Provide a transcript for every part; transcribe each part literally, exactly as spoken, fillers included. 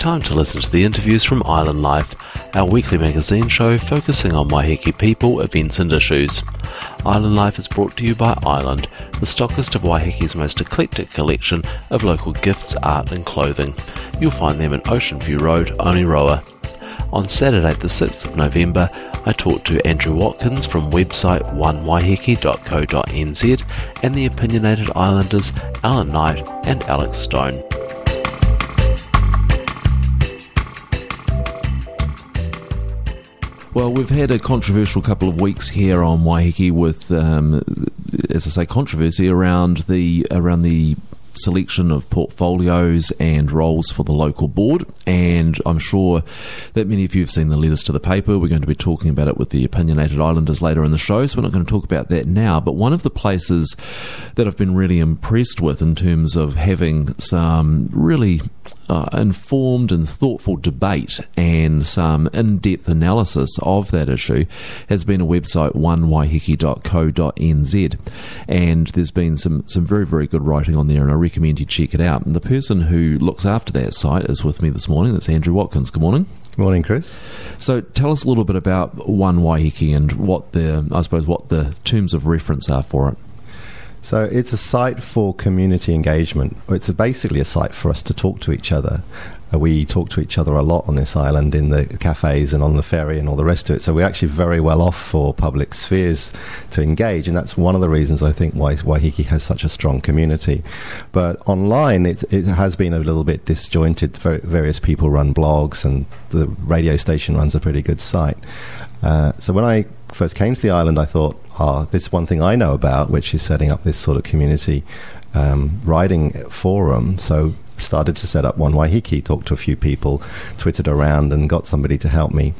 time to listen to the interviews from Island Life, our weekly magazine show focusing on Waiheke people, events and issues. Island Life is brought to you by Island, the stockist of Waiheke's most eclectic collection of local gifts, art and clothing. You'll find them in Ocean View Road, Oniroa. On Saturday the sixth of November, I talked to Andrew Watkins from website one waiheke dot co dot n z and the opinionated Islanders Alan Knight and Alex Stone. Well, we've had a controversial couple of weeks here on Waiheke with, um, as I say, controversy around the around the selection of portfolios and roles for the local board, and I'm sure that many of you have seen the letters to the paper. We're going to be talking about it with the opinionated Islanders later in the show, so we're not going to talk about that now. But one of the places that I've been really impressed with in terms of having some really uh, informed and thoughtful debate and some in-depth analysis of that issue has been a website one waiheke dot co dot n z, and there's been some, some very, very good writing on there, and I recommend you check it out. And the person who looks after that site is with me this morning. That's Andrew Watkins. Good morning. Good morning, Chris. So tell us a little bit about One Waiheke and what the, I suppose, what the terms of reference are for it. So it's a site for community engagement. It's basically a site for us to talk to each other. Uh, we talk to each other a lot on this island in the cafes and on the ferry and all the rest of it. So we're actually very well off for public spheres to engage, and that's one of the reasons I think why Waiheke has such a strong community. But online, it, it has been a little bit disjointed. Various people run blogs, and the radio station runs a pretty good site. Uh, so when I first came to the island, I thought, ah, oh, this one thing I know about, which is setting up this sort of community um, writing forum. So started to set up One Waiheke, talked to a few people, twittered around and got somebody to help me.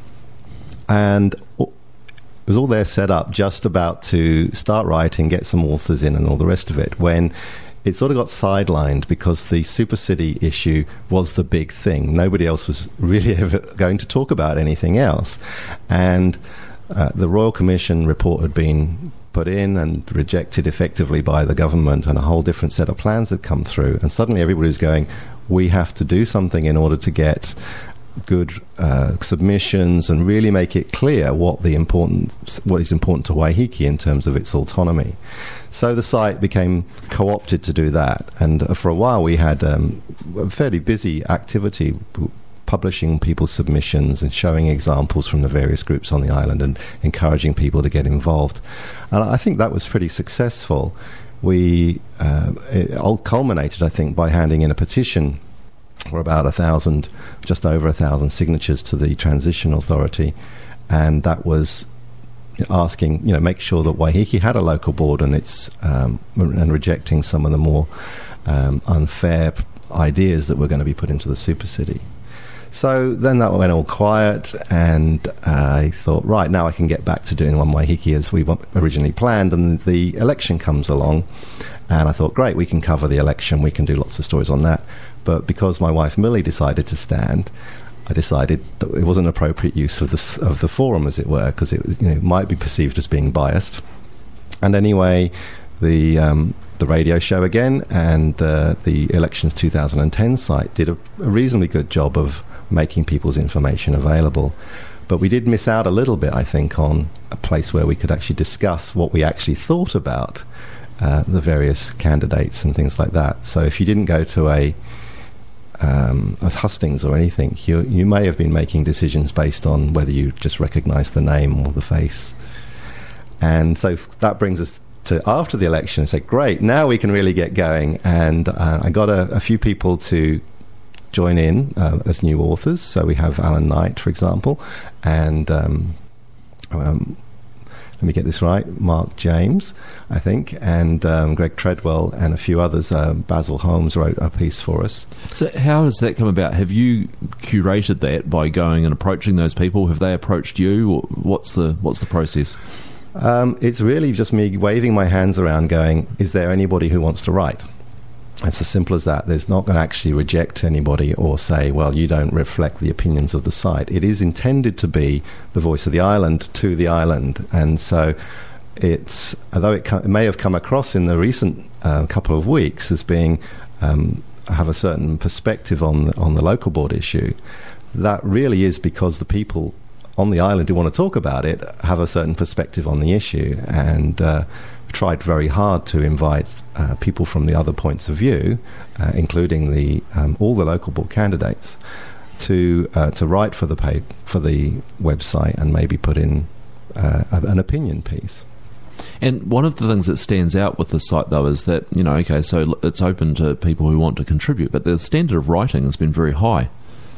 And it was all there set up, just about to start writing, get some authors in and all the rest of it, when it sort of got sidelined because the Super City issue was the big thing. Nobody else was really ever going to talk about anything else. And uh, the Royal Commission report had been put in and rejected effectively by the government, and a whole different set of plans had come through. And suddenly everybody was going, we have to do something in order to get good uh, submissions and really make it clear what the important, what is important to Waiheke in terms of its autonomy. So the site became co-opted to do that, and uh, for a while we had um, a fairly busy activity, publishing people's submissions and showing examples from the various groups on the island and encouraging people to get involved. And I think that was pretty successful. We uh, it all culminated, I think, by handing in a petition for about a thousand, just over a thousand signatures to the Transition Authority, and that was asking, you know, make sure that Waiheke had a local board, and it's um, and rejecting some of the more um, unfair ideas that were going to be put into the Super City. So then that went all quiet, and uh, I thought, right, now I can get back to doing One Waiheke as we originally planned, and the election comes along, and I thought, great, we can cover the election, we can do lots of stories on that. But because my wife Millie decided to stand, I decided that it wasn't an appropriate use of the of the forum, as it were, because it was, you know, might be perceived as being biased. And anyway, the um, the radio show again, and uh, the Elections two thousand ten site did a, a reasonably good job of making people's information available. But we did miss out a little bit, I think, on a place where we could actually discuss what we actually thought about uh, the various candidates and things like that. So if you didn't go to a Um, a hustings or anything, you you may have been making decisions based on whether you just recognise the name or the face. And so f- that brings us to after the election and say, great, now we can really get going. And uh, I got a, a few people to join in uh, as new authors. So we have Alan Knight, for example, and um, um, let me get this right, Mark James, I think, and um, Greg Treadwell and a few others. Uh, Basil Holmes wrote a piece for us. So how does that come about? Have you curated that by going and approaching those people? Have they approached you? Or what's the what's the process? Um, it's really just me waving my hands around going, is there anybody who wants to write? It's as simple as that. There's not going to actually reject anybody or say, well, you don't reflect the opinions of the site. It is intended to be the voice of the island to the island. And so it's, although it, co- it may have come across in the recent uh, couple of weeks as being um, have a certain perspective on on the local board issue, that really is because the people on the island who want to talk about it have a certain perspective on the issue, and uh, tried very hard to invite uh, people from the other points of view, uh, including the um, all the local board candidates, to uh, to write for the page, for the website, and maybe put in uh, an opinion piece. And one of the things that stands out with the site, though, is that, you know, okay, so it's open to people who want to contribute, but the standard of writing has been very high.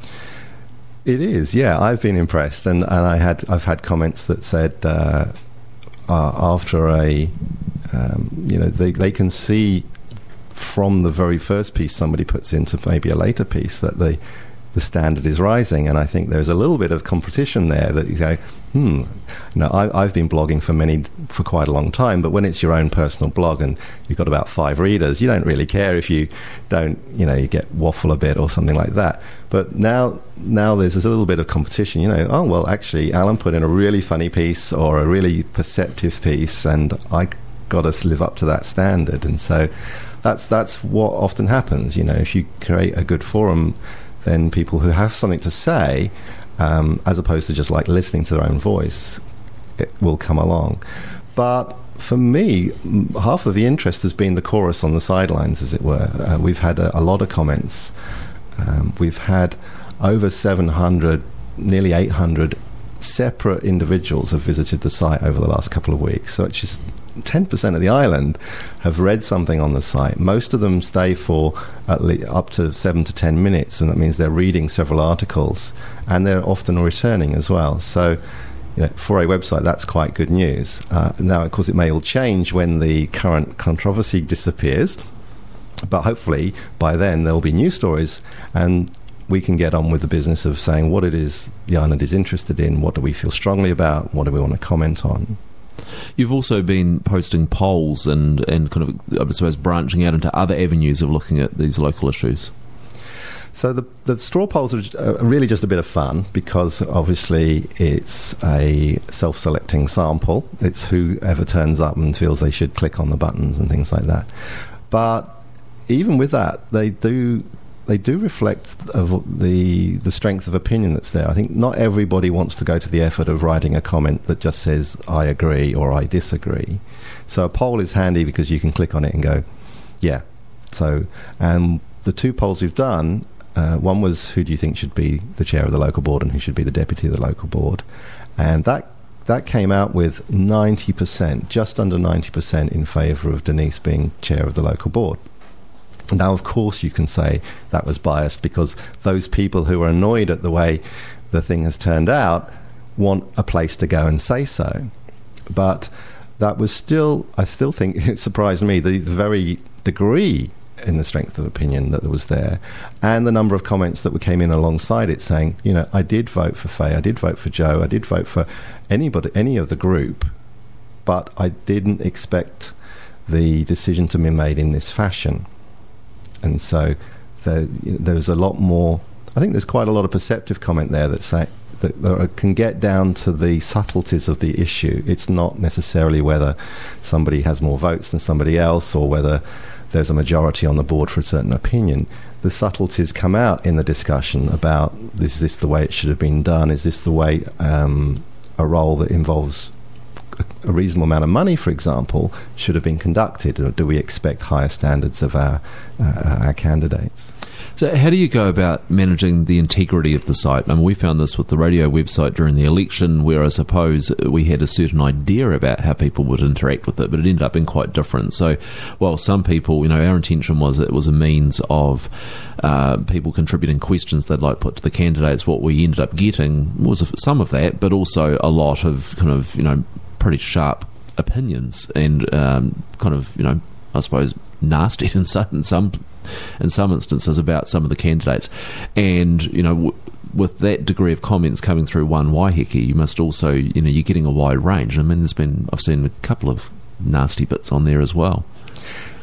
It is, yeah. I've been impressed, and, and I had I've had comments that said uh, uh, after a um, you know they they can see from the very first piece somebody puts into maybe a later piece that the the standard is rising, and I think there's a little bit of competition there that you go, hmm, you know, I, I've been blogging for many for quite a long time, but when it's your own personal blog and you've got about five readers, you don't really care if you don't, you know, you get waffle a bit or something like that. But now, now there's a little bit of competition. You know, oh well, actually, Alan put in a really funny piece or a really perceptive piece, and I got to live up to that standard. And so that's that's what often happens. You know, if you create a good forum, then people who have something to say, um, as opposed to just like listening to their own voice, it will come along. But for me, m- half of the interest has been the chorus on the sidelines, as it were. Uh, we've had a, a lot of comments. Um, we've had over seven hundred, nearly eight hundred separate individuals have visited the site over the last couple of weeks. So it's just ten percent of the island have read something on the site. Most of them stay for at least up to seven to ten minutes, and that means they're reading several articles, and they're often returning as well. So, you know, for a website, that's quite good news. Uh, now, of course, it may all change when the current controversy disappears, but hopefully by then there'll be new stories, and we can get on with the business of saying what it is the island is interested in, what do we feel strongly about, what do we want to comment on. You've also been posting polls and, and kind of, I suppose, branching out into other avenues of looking at these local issues. So the, the straw polls are really just a bit of fun, because obviously it's a self-selecting sample. It's whoever turns up and feels they should click on the buttons and things like that. But even with that, they do... they do reflect of the the strength of opinion that's there. I think not everybody wants to go to the effort of writing a comment that just says, I agree or I disagree. So a poll is handy because you can click on it and go, yeah. So, and the two polls we've done, uh, one was who do you think should be the chair of the local board and who should be the deputy of the local board. And that that came out with ninety percent, just under ninety percent in favour of Denise being chair of the local board. Now, of course, you can say that was biased because those people who are annoyed at the way the thing has turned out want a place to go and say so. But that was still, I still think it surprised me, the, the very degree in the strength of opinion that was there, and the number of comments that came in alongside it saying, you know, I did vote for Faye, I did vote for Joe, I did vote for anybody, any of the group, but I didn't expect the decision to be made in this fashion. And so there, you know, there's a lot more. I think there's quite a lot of perceptive comment there that say that, that can get down to the subtleties of the issue. It's not necessarily whether somebody has more votes than somebody else or whether there's a majority on the board for a certain opinion. The subtleties come out in the discussion about, is this the way it should have been done? Is this the way um, a role that involves a reasonable amount of money, for example, should have been conducted, or do we expect higher standards of our uh, our candidates? So how do you go about managing the integrity of the site? I mean, we found this with the radio website during the election, where I suppose we had a certain idea about how people would interact with it, but it ended up being quite different. So while some people, you know, our intention was it was a means of uh, people contributing questions they'd like put to the candidates, what we ended up getting was some of that, but also a lot of kind of, you know, pretty sharp opinions and um, kind of, you know, I suppose nasty in some in some in some instances about some of the candidates. And, you know, w- with that degree of comments coming through one Waiheke, you must also, you know, you're getting a wide range. I mean, there's been, I've seen a couple of nasty bits on there as well.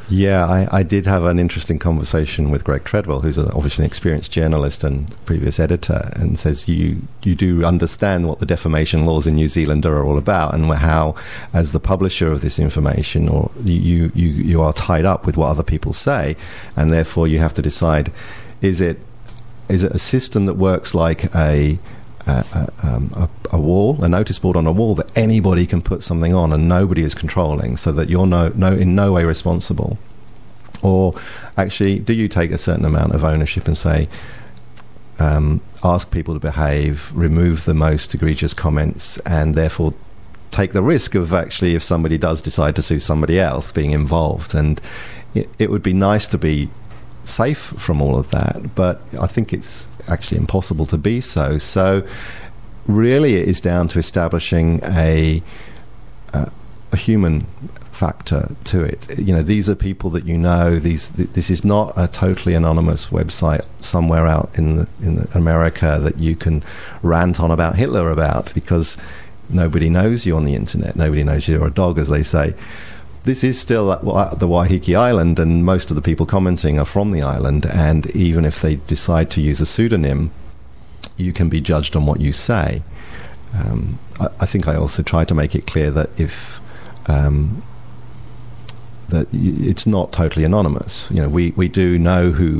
Yeah, I, I did have an interesting conversation with Greg Treadwell, who's an, obviously an experienced journalist and previous editor, and says you you do understand what the defamation laws in New Zealand are all about, and how, as the publisher of this information, or you you you are tied up with what other people say, and therefore you have to decide: is it is it a system that works like a A, a, um, a, a wall, a notice board on a wall that anybody can put something on and nobody is controlling, so that you're no, no, in no way responsible? Or actually, do you take a certain amount of ownership and say, um, ask people to behave, remove the most egregious comments, and therefore take the risk of actually, if somebody does decide to sue somebody else, being involved? And it, it would be nice to be safe from all of that, but I think it's actually impossible to be so. So really it is down to establishing a uh, a human factor to it. You know, these are people that you know. These th- this is not a totally anonymous website somewhere out in the, in the America that you can rant on about Hitler about, because nobody knows you on the internet. Nobody knows you're a dog, as they say. This is still at the Waiheke Island, and most of the people commenting are from the island, and even if they decide to use a pseudonym, you can be judged on what you say. Um, I, I think I also try to make it clear that if um, that y- it's not totally anonymous. You know, we, we do know who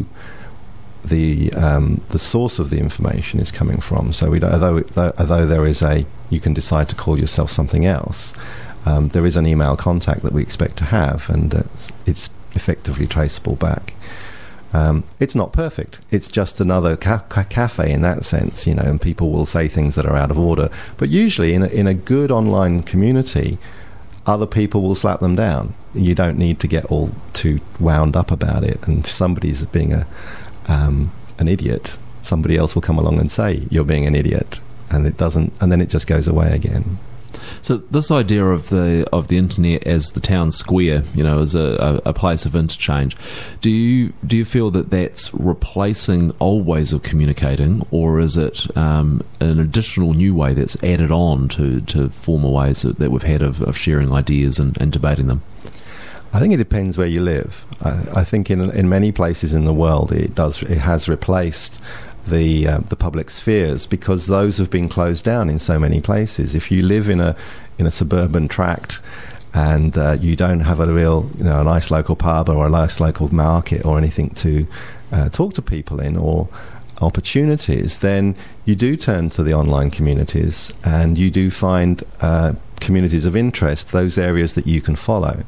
the um, the source of the information is coming from. So we don't, although although there is a, you can decide to call yourself something else. Um, there is an email contact that we expect to have, and it's, it's effectively traceable back. Um, it's not perfect. It's just another ca- ca- cafe in that sense, you know, and people will say things that are out of order. But usually in a, in a good online community, other people will slap them down. You don't need to get all too wound up about it. And if somebody's being a um, an idiot, somebody else will come along and say, you're being an idiot. And it doesn't, and then it just goes away again. So this idea of the of the internet as the town square, you know, as a, a, a place of interchange, do you do you feel that that's replacing old ways of communicating, or is it um, an additional new way that's added on to, to former ways that, that we've had of, of sharing ideas and, and debating them? I think it depends where you live. I, I think in in many places in the world, it does it has replaced the uh, the public spheres, because those have been closed down in so many places. If you live in a in a suburban tract and uh, you don't have a real, you know, a nice local pub or a nice local market or anything to uh, talk to people in, or opportunities, then you do turn to the online communities, and you do find uh, communities of interest, those areas that you can follow.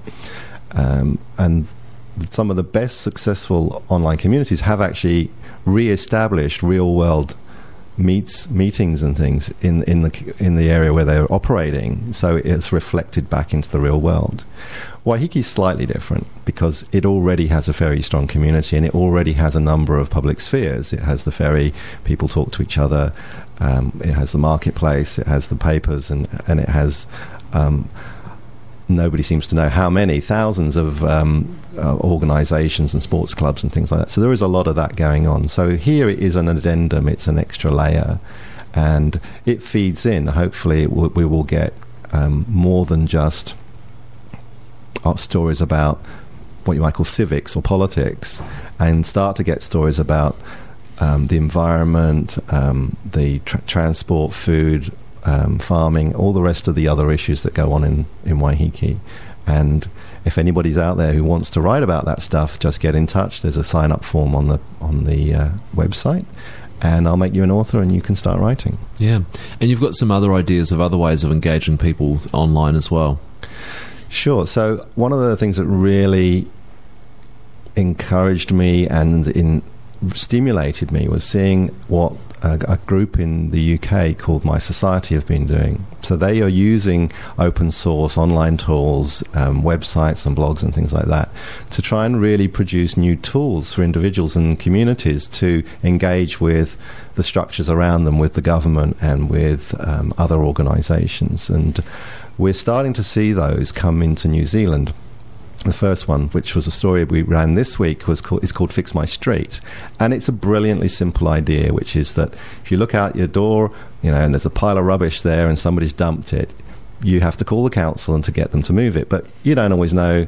Um, and some of the best successful online communities have actually re-established real-world meets meetings and things in in the in the area where they're operating, so it's reflected back into the real world. Waiheke is slightly different because it already has a very strong community, and it already has a number of public spheres. It has the ferry, people talk to each other, um, it has the marketplace, it has the papers, and and it has um, nobody seems to know how many thousands of um, uh, organisations and sports clubs and things like that. So there is a lot of that going on. So here it is an addendum, it's an extra layer, and it feeds in. Hopefully it w- we will get um, more than just art stories about what you might call civics or politics, and start to get stories about um, the environment, um, the tra- transport, food, Um, farming, all the rest of the other issues that go on in, in Waiheke. And if anybody's out there who wants to write about that stuff, just get in touch. There's a sign-up form on the on the uh, website, and I'll make you an author and you can start writing. Yeah. And you've got some other ideas of other ways of engaging people online as well. Sure. So one of the things that really encouraged me and in stimulated me was seeing what a, a group in the U K called My Society have been doing. So they are using open source online tools, um, websites and blogs and things like that, to try and really produce new tools for individuals and communities to engage with the structures around them, with the government and with um, other organisations. And we're starting to see those come into New Zealand. The first one, which was a story we ran this week, was called, is called Fix My Street. And it's a brilliantly simple idea, which is that if you look out your door, you know, and there's a pile of rubbish there and somebody's dumped it, you have to call the council and to get them to move it. But you don't always know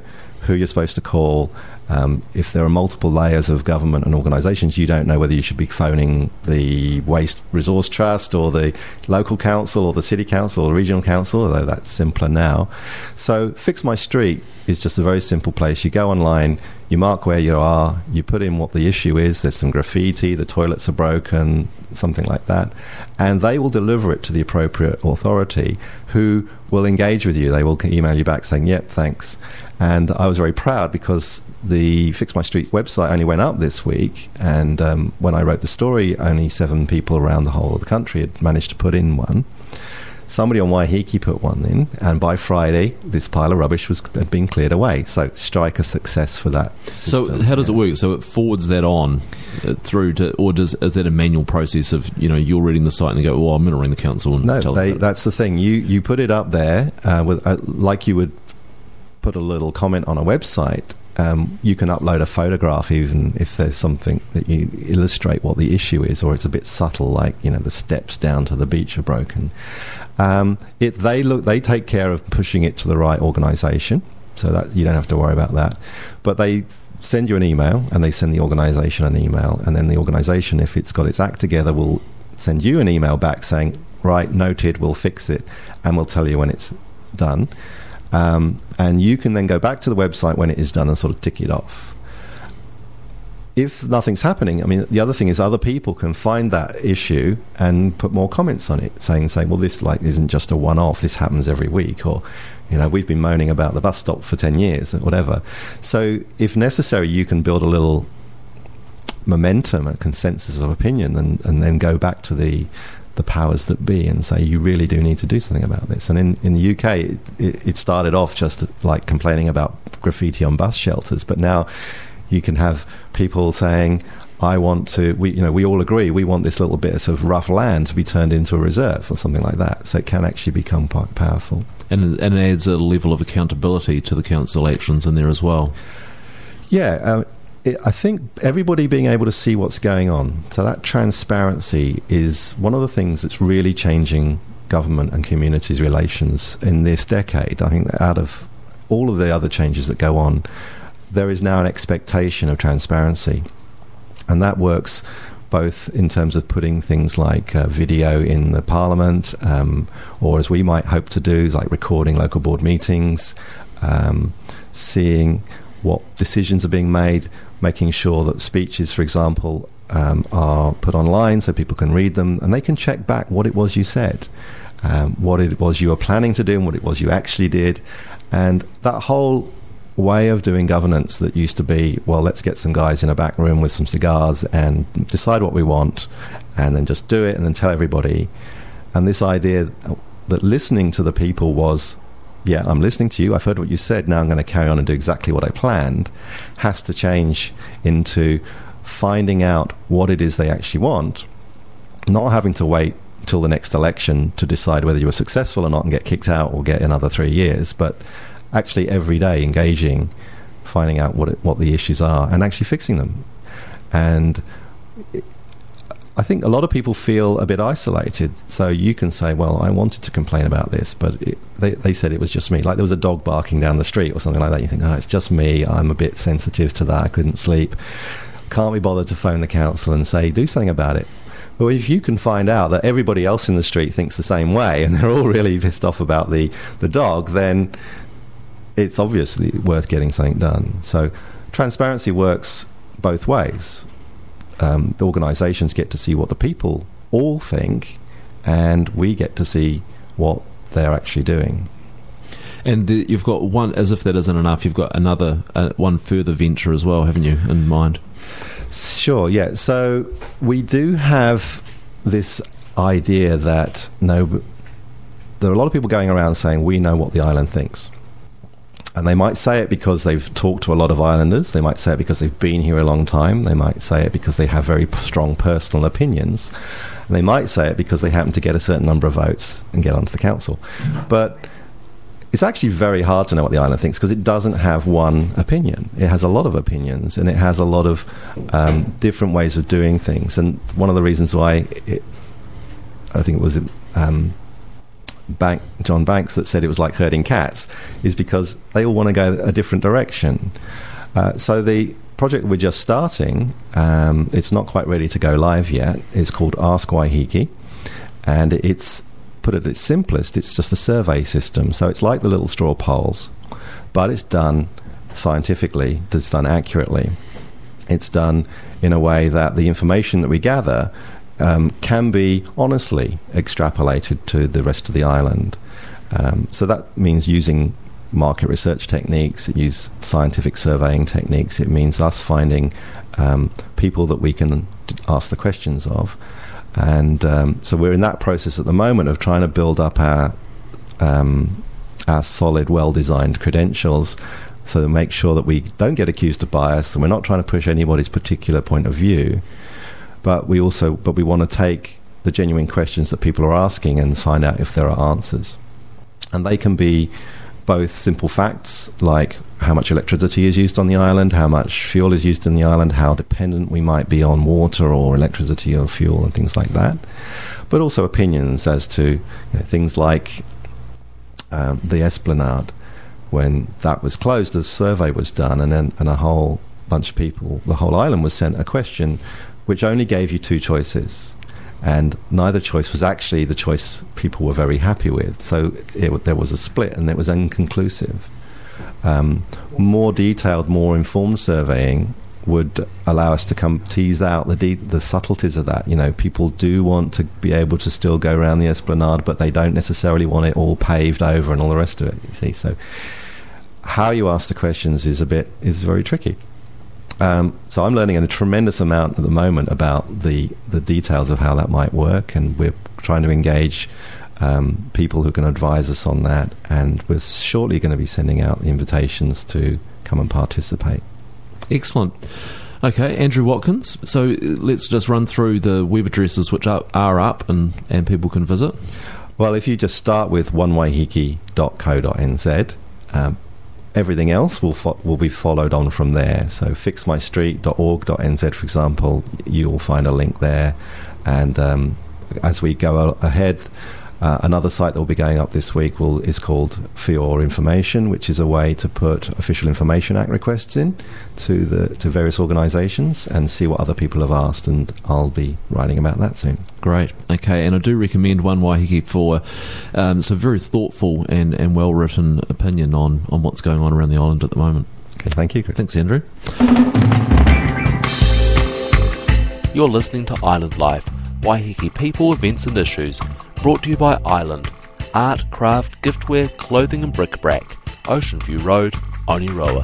who you're supposed to call. Um, if there are multiple layers of government and organisations, you don't know whether you should be phoning the Waste Resource Trust or the local council or the city council or the regional council, although that's simpler now. So Fix My Street is just a very simple place. You go online, you mark where you are, you put in what the issue is, there's some graffiti, the toilets are broken, something like that, and they will deliver it to the appropriate authority, who will engage with you. They will email you back saying, yep, thanks. And I was very proud because the Fix My Street website only went up this week, and um, when I wrote the story, only seven people around the whole of the country had managed to put in one. Somebody on Waiheke put one in, and by Friday, this pile of rubbish was had been cleared away. So, strike a success for that system. So, how does yeah. it work? So, it forwards that on uh, through to, or does is that a manual process of, you know, you're reading the site and they go, "Oh, I'm going to ring the council and no, tell they, them." That's the thing. You you put it up there uh, with uh, like you would put a little comment on a website. Um, you can upload a photograph even if there's something that you illustrate what the issue is, or it's a bit subtle, like, you know, the steps down to the beach are broken. Um, it, they look, they take care of pushing it to the right organisation, so that you don't have to worry about that. But they send you an email, and they send the organisation an email, and then the organisation, if it's got its act together, will send you an email back saying, right, noted, we'll fix it, and we'll tell you when it's done. Um, and you can then go back to the website when it is done and sort of tick it off. If nothing's happening, I mean, the other thing is other people can find that issue and put more comments on it, saying, saying, well, this like isn't just a one-off, this happens every week, or, you know, we've been moaning about the bus stop for ten years, or whatever. So if necessary, you can build a little momentum, a consensus of opinion, and, and then go back to the the powers that be and say, you really do need to do something about this. And in, in the U K, it, it, it started off just like complaining about graffiti on bus shelters, but now you can have people saying, I want to, we, you know, we all agree, we want this little bit of rough land to be turned into a reserve or something like that. So it can actually become quite powerful. And, and it adds a level of accountability to the council actions in there as well. Yeah, um, It, I think everybody being able to see what's going on, so that transparency is one of the things that's really changing government and communities' relations in this decade. I think that out of all of the other changes that go on, there is now an expectation of transparency, and that works both in terms of putting things like uh, video in the Parliament, um, or as we might hope to do, like recording local board meetings, um, seeing what decisions are being made, making sure that speeches, for example, um, are put online so people can read them and they can check back what it was you said, um, what it was you were planning to do and what it was you actually did. And that whole way of doing governance that used to be, well, let's get some guys in a back room with some cigars and decide what we want and then just do it and then tell everybody. And this idea that listening to the people was, yeah, I'm listening to you, I've heard what you said, now I'm going to carry on and do exactly what I planned, has to change into finding out what it is they actually want, not having to wait till the next election to decide whether you were successful or not and get kicked out or get another three years, but actually every day engaging, finding out what it, what the issues are and actually fixing them. And it, I think a lot of people feel a bit isolated. So you can say, well, I wanted to complain about this, but it, they, they said it was just me. Like there was a dog barking down the street or something like that. You think, oh, it's just me. I'm a bit sensitive to that. I couldn't sleep. Can't be bothered to phone the council and say, do something about it. Well, if you can find out that everybody else in the street thinks the same way and they're all really pissed off about the, the dog, then it's obviously worth getting something done. So transparency works both ways. Um, the organisations get to see what the people all think, and we get to see what they're actually doing. And the, you've got one, as if that isn't enough, you've got another, uh, one further venture as well, haven't you, in mind? Sure, yeah. So we do have this idea that no, there are a lot of people going around saying we know what the island thinks. And they might say it because they've talked to a lot of islanders. They might say it because they've been here a long time. They might say it because they have very p- strong personal opinions. And they might say it because they happen to get a certain number of votes and get onto the council. But it's actually very hard to know what the island thinks because it doesn't have one opinion. It has a lot of opinions and it has a lot of um, different ways of doing things. And one of the reasons why it, I think it was um, Bank, John Banks that said it was like herding cats, is because they all want to go a different direction. Uh, so the project we're just starting, um, it's not quite ready to go live yet, is called Ask Waiheke, and it's, put at its simplest, it's just a survey system. So it's like the little straw polls, but it's done scientifically, it's done accurately. It's done in a way that the information that we gather um, can be honestly extrapolated to the rest of the island. Um, so that means using market research techniques, it uses scientific surveying techniques, it means us finding um, people that we can d- ask the questions of. And um, so we're in that process at the moment of trying to build up our um, our solid, well-designed credentials, so to make sure that we don't get accused of bias, and we're not trying to push anybody's particular point of view, but we also but we want to take the genuine questions that people are asking and find out if there are answers. And they can be both simple facts, like how much electricity is used on the island, how much fuel is used on the island, how dependent we might be on water or electricity or fuel and things like that, but also opinions as to, you know, things like um, the Esplanade. When that was closed, a survey was done, and then and a whole bunch of people, the whole island was sent a question which only gave you two choices. And neither choice was actually the choice people were very happy with. So it, there was a split, and it was inconclusive. Um, more detailed, more informed surveying would allow us to come tease out the de- the subtleties of that. You know, people do want to be able to still go around the Esplanade, but they don't necessarily want it all paved over and all the rest of it, you see. So how you ask the questions is a bit is very tricky. Um, so I'm learning a tremendous amount at the moment about the, the details of how that might work, and we're trying to engage um, people who can advise us on that, and we're shortly going to be sending out the invitations to come and participate. Excellent. Okay, Andrew Watkins, so let's just run through the web addresses which are, are up and, and people can visit. Well, if you just start with one waiheke dot co dot n z, um, everything else will fo- will be followed on from there. So fix my street dot org dot n z, for example, you will find a link there. And um, as we go ahead, uh, another site that will be going up this week will is called For Your Information, which is a way to put Official Information Act requests in to the to various organisations and see what other people have asked. And I'll be writing about that soon. Great. Okay, and I do recommend One Waiheke for um, some very thoughtful and, and well-written opinion on, on what's going on around the island at the moment. Okay, thank you, Chris. Thanks, Andrew. You're listening to Island Life, Waiheke people, events and issues, brought to you by Island, art, craft, giftware, clothing and bric-a-brac, Ocean View Road, Oniroa.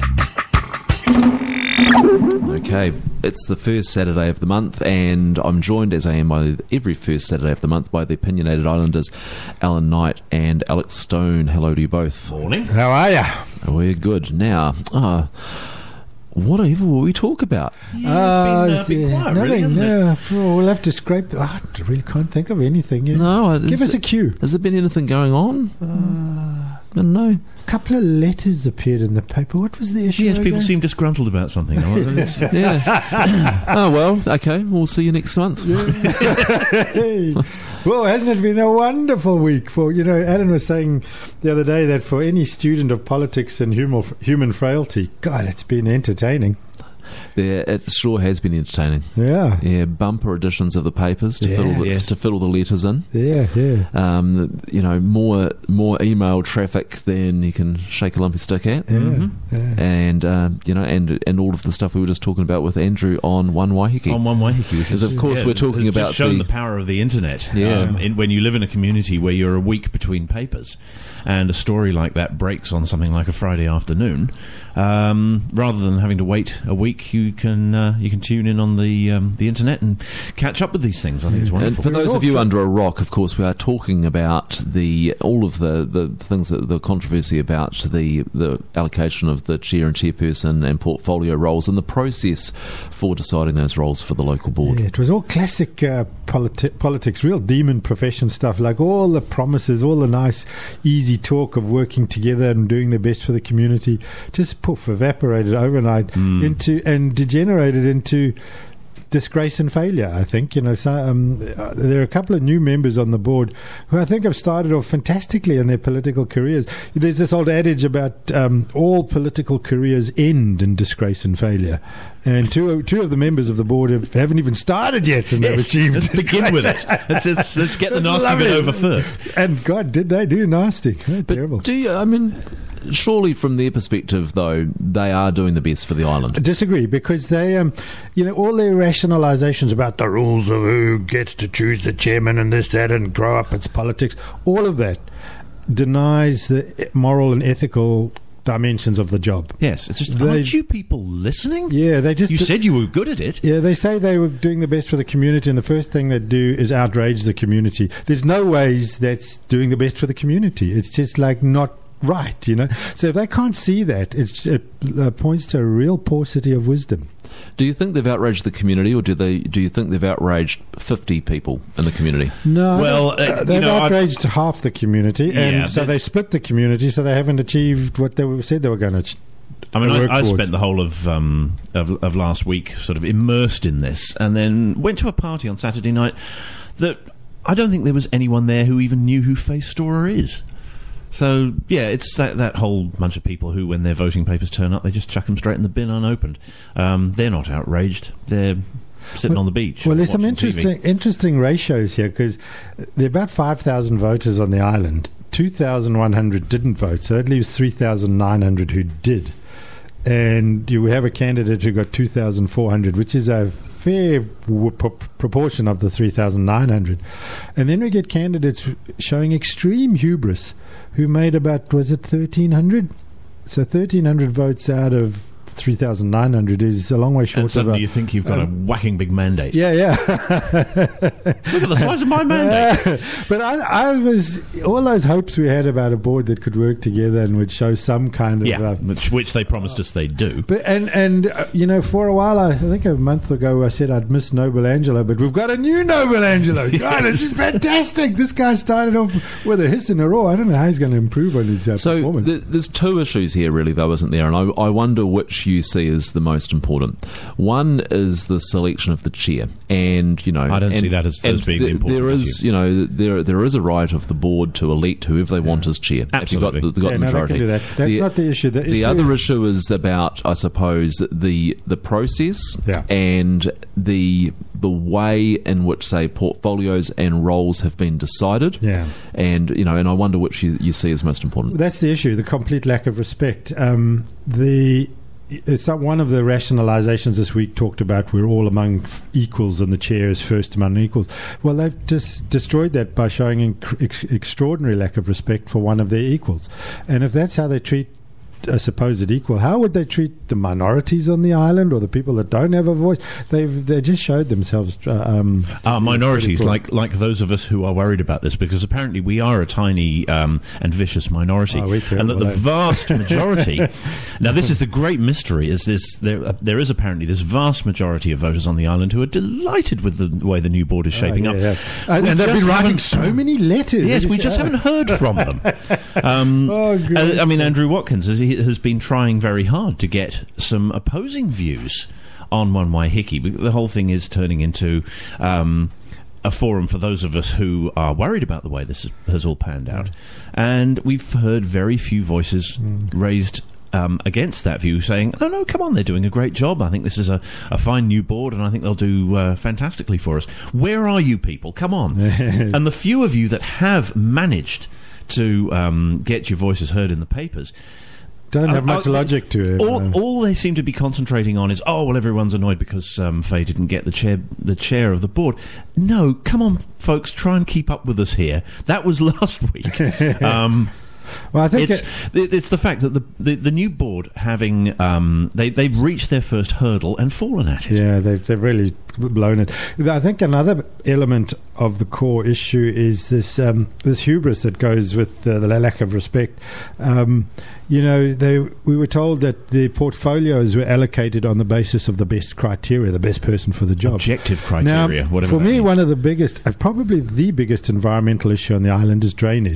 Okay, it's the first Saturday of the month, and I'm joined, as I am by every first Saturday of the month, by the opinionated islanders Alan Knight and Alex Stone. Hello to you both. Morning. How are you? We're good. Now, uh, whatever will we talk about? Yeah, it's been, uh, Uh, been quiet, nothing, really, hasn't it? no, oh, we'll have to scrape. Oh, I really can't think of anything. Yeah. No, is Give us it- a cue. Has there been anything going on? Uh, I don't know. a couple of letters appeared in the paper. What was the issue? Yes, people again? seem disgruntled about something. It's- Yeah. Oh, well, okay. We'll see you next month. Hey. Well, hasn't it been a wonderful week? For you know, Alan was saying the other day that for any student of politics and human human frailty, God, it's been entertaining. Yeah, it sure has been entertaining. Yeah, Yeah, bumper editions of the papers to Yeah. fill the, Yes. to fill all the letters in. yeah, yeah. Um, you know, more more email traffic than you can shake a lumpy stick at. Yeah, Mhm. yeah. And uh, you know, and and all of the stuff we were just talking about with Andrew on One Waiheke. On One Waiheke, which Because is, of course yeah, we're talking has about just shown the- the, power of the internet. Yeah. Um, in, when you live in a community where you're a week between papers, and a story like that breaks on something like a Friday afternoon, um, rather than having to wait a week, you can uh, you can tune in on the um, the internet and catch up with these things. I think it's And wonderful. for those of you also- under a rock, of course, we are talking about the all of the, the things that the controversy about the the allocation of the chair and chairperson and portfolio roles and the process for deciding those roles for the local board. Yeah, it was all classic uh, politi- politics, real demon profession stuff, like all the promises, all the nice, easy talk of working together and doing their best for the community, just poof, evaporated overnight Mm. into and degenerated into disgrace and failure, I think. You know, so, um, uh, there are a couple of new members on the board who I think have started off fantastically in their political careers. There's this old adage about um, all political careers end in disgrace and failure. And two, two of the members of the board have, haven't even started yet, and Yes, they've achieved let's begin with it. Let's, let's, let's get the That's nasty bit lovely. over first. And God, did they do nasty? Oh, But terrible. do you? I mean, surely from their perspective, though, they are doing the best for the island. I disagree, because they, um, you know, all their rationalizations about the rules of who gets to choose the chairman and this, that, and grow up its politics, all of that denies the moral and ethical dimensions of the job. Yes, it's just, They- aren't you people listening? Yeah, they just You said you were good at it. Yeah, they say they were doing the best for the community, and the first thing they do is outrage the community. There's no ways that's doing the best for the community. It's just like not right, you know. So if they can't see that, it, it uh, points to a real paucity of wisdom. Do you think they've outraged the community, or do they? Do you think they've outraged fifty people in the community? No, Well, they- uh, they've you know, I- outraged half the community, Yeah, and so but- they split the community, so they haven't achieved what they were, said they were going to achieve. I mean, work I, I towards. spent the whole of, um, of of last week sort of immersed in this, and then went to a party on Saturday night that I don't think there was anyone there who even knew who Face Storer is. So yeah, it's that that whole bunch of people who, when their voting papers turn up, they just chuck them straight in the bin unopened. Um, they're not outraged; they're sitting Well- on the beach. Well, there's some watching T V. interesting interesting ratios here, because there are about five thousand voters on the island. two thousand one hundred didn't vote, so that leaves three thousand nine hundred who did. And you have a candidate who got two thousand four hundred, which is a fair w- pro- proportion of the three thousand nine hundred. And then we get candidates showing extreme hubris who made about, was it thirteen hundred? So thirteen hundred votes out of three thousand nine hundred is a long way short And of suddenly a... you think you've got um, a whacking big mandate. Yeah, yeah. Look at the size of my mandate. But I, I was all those hopes we had about a board that could work together and would show some kind of. Yeah, Uh, which, which they promised us they'd do. but and and uh, you know, for a while, I think a month ago, I said I'd miss Noble Angelo, but we've got a new Noble Angelo. God, this is fantastic! This guy started off with a hiss and a roar. I don't know how he's going to improve on his uh, So performance. th- there's two issues here, really, though, isn't there? And I, I wonder which you see as the most important. One is the selection of the chair, and you know, I don't and- see that as- as and being th- important There issue. is, you know, there there is a right of the board to elect whoever they want as chair. If you've got the, Absolutely. got yeah, the no, they majority. can do that. That's the, not the issue. The, the issue other is- issue is about, I suppose, the the process Yeah. and the the way in which, say, portfolios and roles have been decided. Yeah. And you know, and I wonder which you, you see as most important. That's the issue, the complete lack of respect. Um, the it's not one of the rationalizations this week talked about we're all among f- equals and the chair is first among equals. Well, they've just destroyed that by showing inc- ex- extraordinary lack of respect for one of their equals. And if that's how they treat a supposed equal, how would they treat the minorities on the island or the people that don't have a voice? They've they just showed themselves uh, um, Our minorities, critical. like like those of us who are worried about this, because apparently we are a tiny um, and vicious minority, Oh, we're and that terrible, the eh? vast majority. Now, this is the great mystery: is this there? Uh, there is apparently this vast majority of voters on the island who are delighted with the way the new board is shaping Oh, yeah, up, yeah. And, We and they've just been writing haven't- so many letters. Yes, They we just- just haven't heard from them. Um, Oh, great uh, I mean, stuff. Andrew Watkins has, he has been trying very hard to get some opposing views on One Waiheke. The whole thing is turning into um, a forum for those of us who are worried about the way this has all panned out. And we've heard very few voices raised Um, against that view, saying, "Oh no, come on, they're doing a great job. I think this is a, a fine new board, and I think they'll do uh, fantastically for us." Where are you people? Come on! And the few of you that have managed to um, get your voices heard in the papers don't have Uh, much uh, logic to it. all, Uh, all they seem to be concentrating on is, oh well, everyone's annoyed because um, Faye didn't get the chair, the chair of the board. No, come on, folks, try and keep up with us here. That was last week. um, well, I think it's it- it, it's the fact that the the, the new board having um, they they've reached their first hurdle and fallen at it. yeah, they've they've really blown it. I think another element of the core issue is this um, this hubris that goes with uh, the lack of respect. Um, you know, they we were told that the portfolios were allocated on the basis of the best criteria, the best person for the job. Objective criteria, Now, whatever. for that me, means. one of the biggest, uh, probably the biggest environmental issue on the island is drainage.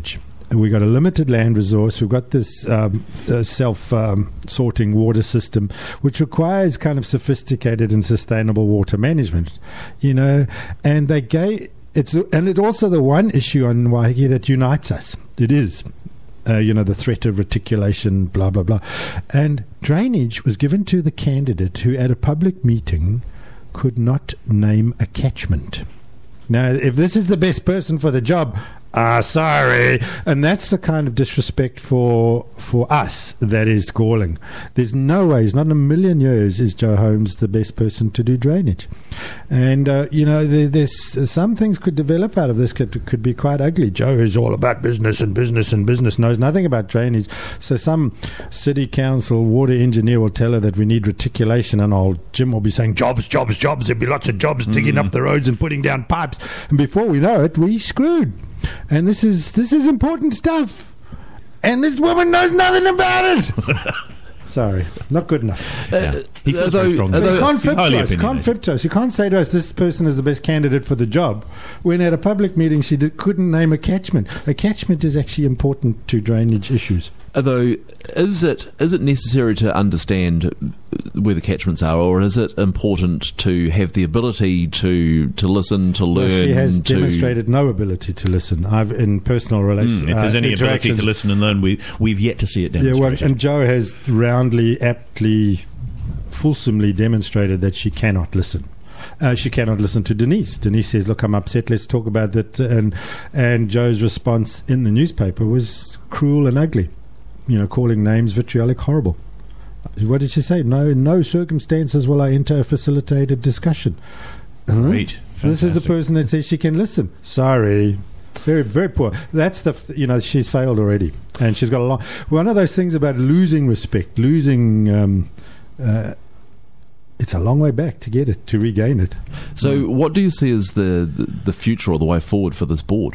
we've got a limited land resource. We've got this um, uh, self-sorting um, water system, which requires kind of sophisticated and sustainable water management, you know. And they gave it's and it's also the one issue on Waiheke that unites us. It is. Uh, you know, the threat of reticulation, blah, blah, blah. And drainage was given to the candidate who, at a public meeting, could not name a catchment. Now, if this is the best person for the job, ah, uh, sorry. And that's the kind of disrespect for for us that is galling. There's no ways, not in a million years, is Joe Holmes the best person to do drainage. And, uh, you know, there, there's some things could develop out of this, could, could be quite ugly. Joe is all about business and business and business, knows nothing about drainage. So some city council water engineer will tell her that we need reticulation, and old Jim will be saying, jobs, jobs, jobs. There'll be lots of jobs mm. digging up the roads and putting down pipes. And before we know it, we screwed. And this is this is important stuff, and this woman knows nothing about it. Sorry, not good enough. Uh, yeah. He feels very strong. You can't flip to us. You can't flip to us. You can't say to us, this person is the best candidate for the job, when at a public meeting she did, couldn't name a catchment. A catchment is actually important to drainage issues. Although, is it is it necessary to understand where the catchments are, or is it important to have the ability to to listen, to learn? Well, she has to demonstrated no ability to listen. I've in personal relations. Mm, if there's uh, any ability to listen and learn, we we've yet to see it demonstrated. Yeah, well, and Joe has roundly, aptly, fulsomely demonstrated that she cannot listen. Uh, she cannot listen to Denise. Denise says, look, I'm upset, let's talk about that. And, and Joe's response in the newspaper was cruel and ugly. You know, calling names vitriolic, horrible. What did she say? No, in no circumstances will I enter a facilitated discussion. Uh-huh. Great. This is the person that says she can listen. Sorry. Very, very poor. That's the, you know, she's failed already. And she's got a lot. One of those things about losing respect, losing, um, uh, it's a long way back to get it, to regain it. So what do you see as the, the future or the way forward for this board?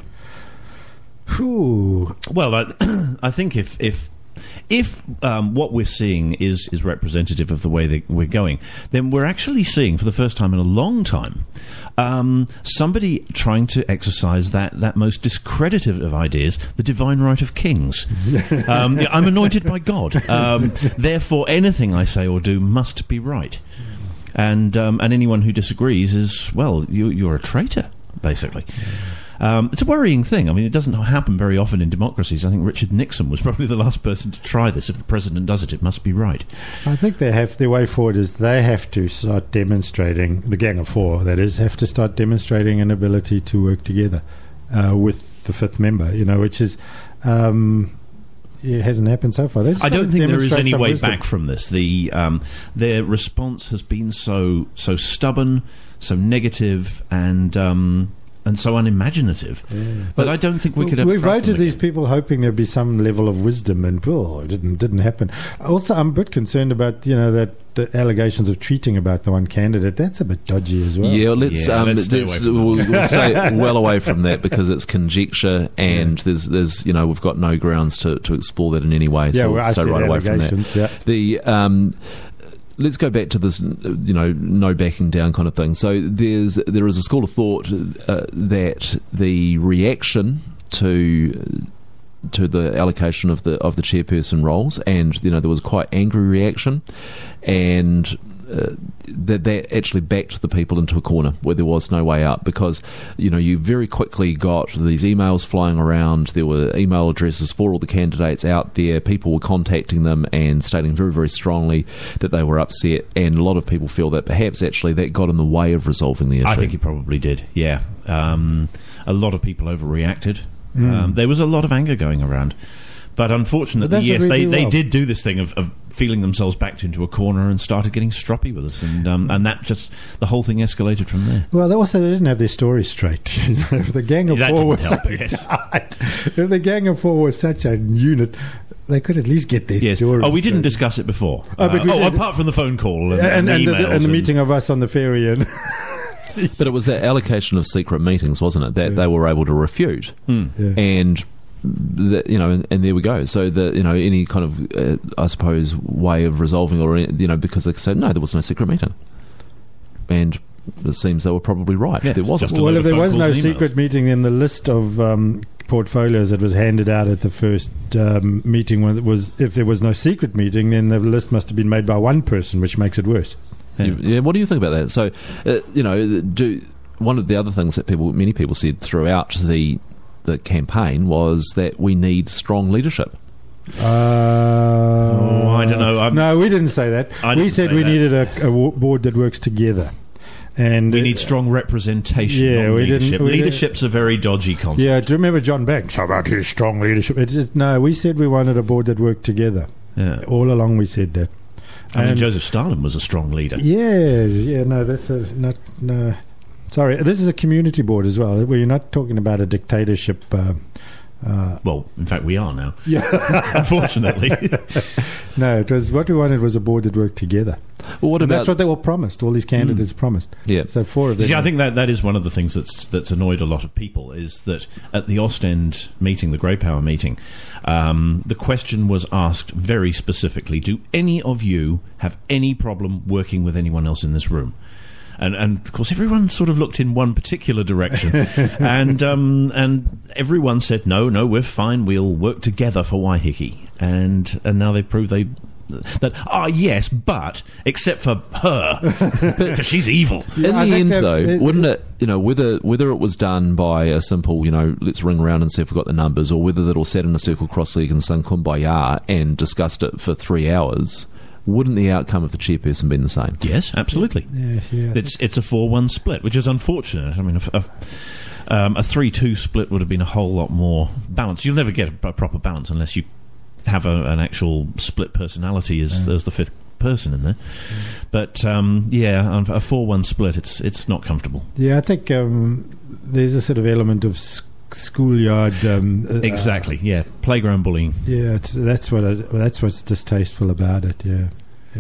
Ooh. Well, I, I think if if if um, what we're seeing is is representative of the way that we're going, then we're actually seeing for the first time in a long time um, somebody trying to exercise that that most discredited of ideas, the divine right of kings. um, yeah, I'm anointed by God, um, therefore anything I say or do must be right, and um, and anyone who disagrees is, well, you, you're a traitor, basically. Um, it's a worrying thing. I mean, it doesn't happen very often in democracies. I think Richard Nixon was probably the last person to try this. If the president does it, it must be right. I think they have their way forward is they have to start demonstrating, the Gang of Four, that is, have to start demonstrating an ability to work together uh, with the fifth member, you know, which is... Um, it hasn't happened so far. I don't think there is any way wisdom. back from this. The um, their response has been so so stubborn, so negative, and... Um, and so unimaginative. Yeah. But I don't think we could have. We voted these people hoping there'd be some level of wisdom, and oh, it didn't didn't happen. Also, I'm a bit concerned about, you know, that the allegations of cheating about the one candidate. That's a bit dodgy as well. Yeah, let's, yeah, um, let's, stay, let's we'll, we'll stay well away from that, because it's conjecture, and yeah. there's there's you know, we've got no grounds to, to explore that in any way. Yeah, so well, we'll stay right away from that. Yeah. The um, Let's go back to this, you know, no backing down kind of thing. So there's there is a school of thought uh, that the reaction to to the allocation of the of the chairperson roles, and you know, there was quite angry reaction, and uh, that that actually backed the people into a corner where there was no way out, because you know, you very quickly got these emails flying around. There were email addresses for all the candidates out there. People were contacting them and stating very, very strongly that they were upset, and a lot of people feel that perhaps actually that got in the way of resolving the issue. I think it probably did, yeah. Um, a lot of people overreacted. Mm. Um, there was a lot of anger going around. But unfortunately, but yes, they, they well. did do this thing of, of feeling themselves backed into a corner and started getting stroppy with us, and um, and that just, the whole thing escalated from there. Well, they also didn't have their story straight. If the Gang of that Four was help, so yes. tight, if the Gang of Four was such a unit, they could at least get their yes. story. Oh, we didn't straight. discuss it before. Oh, but uh, we oh did. apart from the phone call and, and, and, and, the, the, and the and meeting of us on the ferry and. But it was that allocation of secret meetings, wasn't it, that yeah. they were able to refute, hmm. yeah. and. That, you know, and, and there we go. So the, you know, any kind of, uh, I suppose, way of resolving, or you know, because they said no, there was no secret meeting, and it seems they were probably right. Yeah, there wasn't. Well, if there was no secret meeting, then the list of um, portfolios that was handed out at the first um, meeting, when it was, if there was no secret meeting, then the list must have been made by one person, which makes it worse. Yeah, yeah what do you think about that? So, uh, you know, do one of the other things that people, many people said throughout the the campaign was that we need strong leadership. Uh, oh, I don't know. I'm, no, we didn't say that. I we didn't said say we that. needed a, a w- board that works together. And we need strong representation. Yeah, not we leadership. didn't. We Leadership's didn't, a very dodgy concept. Yeah, do you remember John Banks? How about his strong leadership? It's just, no, we said we wanted a board that worked together. Yeah. All along we said that. I mean, And- Joseph Stalin was a strong leader. Yeah, yeah, no, that's a, not, no. Sorry, this is a community board as well. We're not talking about a dictatorship. Uh, uh, Well, in fact, we are now. yeah. Unfortunately. No, it was what we wanted was a board that worked together. Well, what And about that's what they all promised. All these candidates promised. Yeah. So four of them. See, I think that, that is one of the things that's that's annoyed a lot of people, is that at the Ostend meeting, the Grey Power meeting, um, the question was asked very specifically, do any of you have any problem working with anyone else in this room? And, and of course, everyone sort of looked in one particular direction, and um, and everyone said, no, no, we're fine. We'll work together for Waiheke. And and now they've proved they that ah yes, but except for her, because she's evil. Yeah, in I the think end, that- though, it- wouldn't it? You know, whether whether it was done by a simple, you know, let's ring around and see if we've got the numbers, or whether they'd all sat in a circle, cross-legged, and sung Kumbaya and discussed it for three hours, wouldn't the outcome of the chairperson been the same? Yes, absolutely. Yeah, yeah. It's it's a four one split, which is unfortunate. I mean, a, a, um, a three two split would have been a whole lot more balanced. You'll never get a, a proper balance unless you have a, an actual split personality as, Yeah. as the fifth person in there. But um, yeah, a four one split, it's it's not comfortable. Yeah, I think um, there's a sort of element of s- schoolyard. Um, uh, Exactly. Yeah, playground bullying. Yeah, it's, that's what I, that's what's distasteful about it. Yeah, yeah.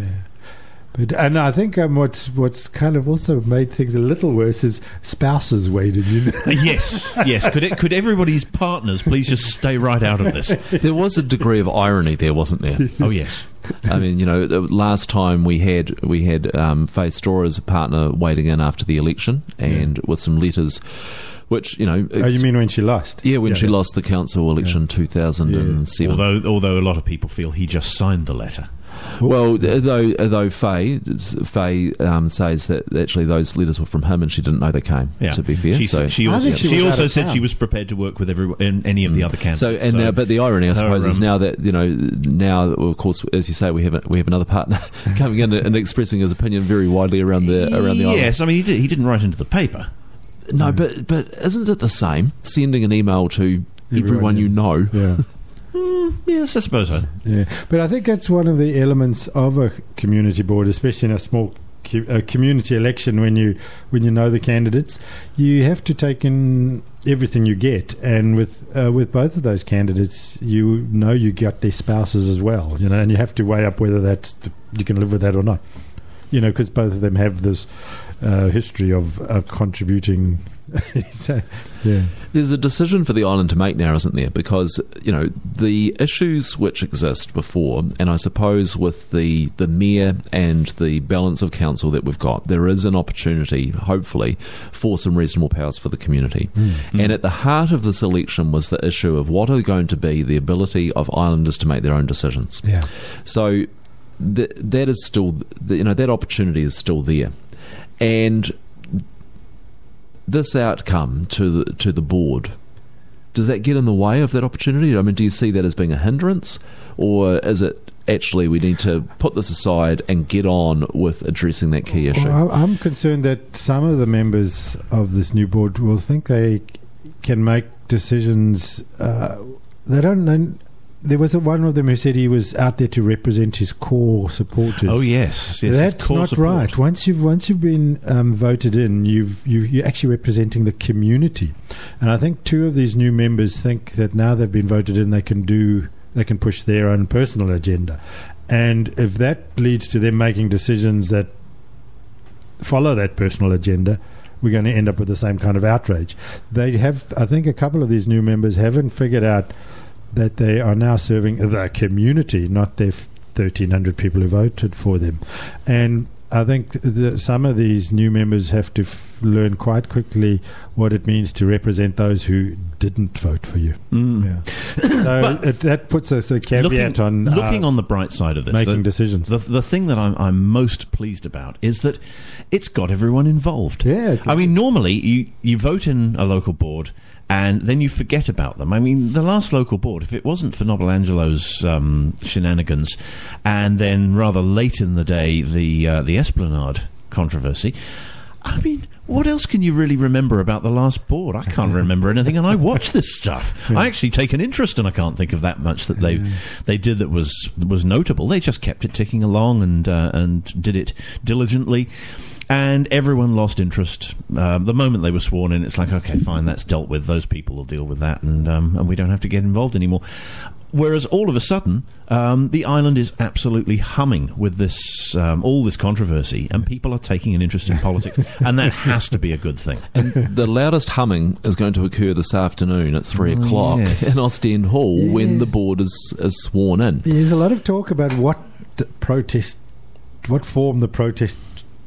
But and I think um, what's what's kind of also made things a little worse is spouses weighed in. You know? Uh, yes, yes. Could it, could everybody's partners please just stay right out of this? There was a degree of irony there, wasn't there? Oh yes. I mean, you know, the last time we had we had um, Faye Straw as a partner waiting in after the election, and with some letters, which you know. Oh, you mean when she lost? Yeah, when Yeah, she yeah. lost the council election two thousand seven. Although although a lot of people feel he just signed the letter. Well, though though Faye Faye um, says that actually those letters were from him and she didn't know they came. Yeah. To be fair, she, so she I also think she she, was out also of said town. she was prepared to work with every in any of the other candidates. So and now, but the irony, I her, suppose, is um, now that you know now, of course, as you say, we have a, we have another partner coming in and expressing his opinion very widely around the around the island. yes, I mean he did, he didn't write into the paper. No, but but isn't it the same? Sending an email to everyone, Everyone, you yeah. know. Yeah. Yes, I suppose so. Yeah, but I think that's one of the elements of a community board, especially in a small co- a community election. When you when you know the candidates, you have to take in everything you get, and with uh, with both of those candidates, you know you got their spouses as well, you know, and you have to weigh up whether that's you can live with that or not, you know, because both of them have this uh, history of uh, contributing. So, yeah. There's a decision for the island to make now, isn't there? Because, you know, the issues which exist before, and I suppose with the, the mayor and the balance of council that we've got, there is an opportunity, hopefully, for some reasonable powers for the community. Mm. And at the heart of this election was the issue of what are going to be the ability of islanders to make their own decisions. Yeah. So th- that is still, you know, that opportunity is still there. And this outcome to the, to the board, does that get in the way of that opportunity? I mean, do you see that as being a hindrance, or is it actually we need to put this aside and get on with addressing that key issue? Well, I- I'm concerned that some of the members of this new board will think they can make decisions. Uh, they don't know. There was a, one of them who said he was out there to represent his core supporters. Oh yes, yes That's his core not support. right. Once you've once you've been um, voted in, you've you you're actually representing the community, and I think two of these new members think that now they've been voted in, they can do they can push their own personal agenda, and if that leads to them making decisions that follow that personal agenda, we're going to end up with the same kind of outrage. They have, I think, a couple of these new members haven't figured out that they are now serving the community, not their thirteen hundred people who voted for them. And I think that some of these new members have to f- learned quite quickly what it means to represent those who didn't vote for you. Mm. Yeah. So it, that puts a sort of caveat looking, on looking uh, on the bright side of this, making the, decisions. The, the thing that I'm, I'm most pleased about is that it's got everyone involved. Yeah, it's- I mean, normally you, you vote in a local board and then you forget about them. I mean, the last local board, if it wasn't for Nobelangelo's um, shenanigans, and then rather late in the day, the uh, the Esplanade controversy, I mean, what else can you really remember about the last board? I can't remember anything, and I watch this stuff. I actually take an interest, and I can't think of that much that they they did that was was notable. They just kept it ticking along and uh, and did it diligently. And everyone lost interest. Uh, the moment they were sworn in, it's like, okay, fine, that's dealt with. Those people will deal with that, and um, and we don't have to get involved anymore. Whereas all of a sudden, um, the island is absolutely humming with this, um, all this controversy, and people are taking an interest in politics, and that has to be a good thing. And the loudest humming is going to occur this afternoon at three Oh, o'clock yes. in Ostend Hall when the Yes. board is, is sworn in. There's a lot of talk about what the protest, what form the protest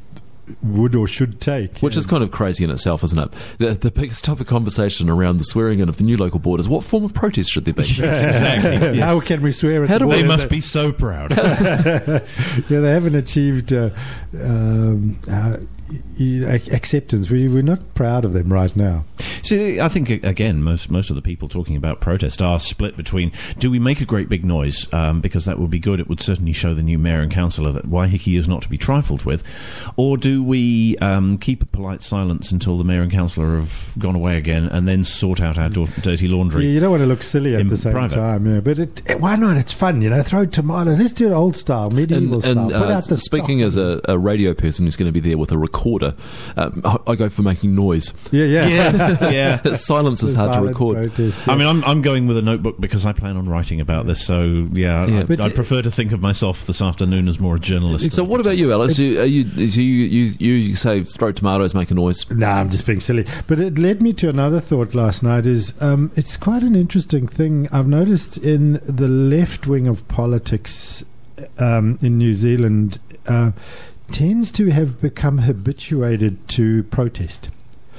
would or should take. Which is kind of crazy in itself, isn't it? The, the biggest topic of conversation around the swearing in of the new local board is what form of protest should there be? Exactly. Yes. How can we swear at How the do we- board? They must be so proud. Yeah, they haven't achieved uh, um, uh, y- y- acceptance. We, we're not proud of them right now. See, I think again, most most of the people talking about protest are split between: do we make a great big noise um, because that would be good? It would certainly show the new mayor and councillor that Waiheke is not to be trifled with, or do we um, keep a polite silence until the mayor and councillor have gone away again, and then sort out our do- dirty laundry? Yeah, you don't want to look silly at in the same private. time. Yeah, but it, it- why not? It's fun, you know. Throw tomatoes. Let's do it old style, medieval And, style. and Put uh, out the speaking stock. as a, a radio person who's going to be there with a recorder, um, I, I go for making noise. yeah, yeah, Yeah, yeah. Silence is The hard to silent record. protest, I yeah. mean, I'm I'm going with a notebook because I plan on writing about this. So yeah, Yeah. I, But I y- prefer to think of myself this afternoon as more a journalist. So than a what about you, Alice? You, are you, you, you, you, you say throw tomatoes, make a noise. Nah, I'm just being silly. But it led me to another thought last night is um, it's quite an interesting thing I've noticed in the left wing of politics um, in New Zealand uh, tends to have become habituated to protest.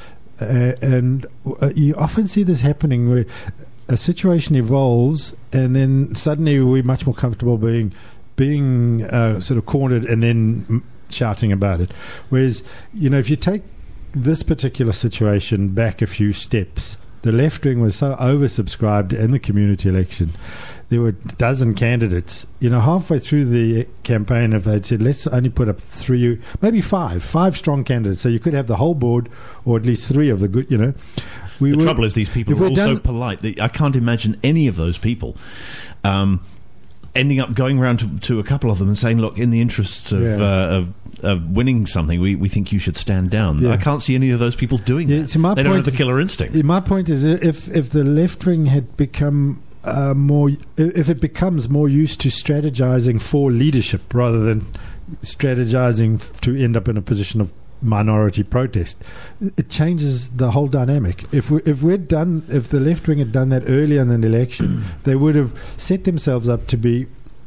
Uh, and uh, you often see this happening where a situation evolves and then suddenly we're much more comfortable being being uh, sort of cornered and then m- shouting about it. Whereas, you know, if you take this particular situation back a few steps, the left wing was so oversubscribed in the community election. There were a dozen candidates. You know, halfway through the campaign, if they'd said, let's only put up three, maybe five, five strong candidates, so you could have the whole board or at least three of the good, you know. We The were- trouble is, these people if are we're all so done- polite that I can't imagine any of those people um, ending up going around to, to a couple of them and saying, "Look, in the interests of, Yeah. uh, of, of winning something, we, we think you should stand down." Yeah. I can't see any of those people doing Yeah, that. so my They don't have point- the killer instinct. My point is, if if the left wing had become uh, more, if it becomes more used to strategizing for leadership rather than strategizing f- to end up in a position of minority protest, it changes the whole dynamic. If we if we'd done, if the left wing had done that earlier in the election, they would have set themselves up to be,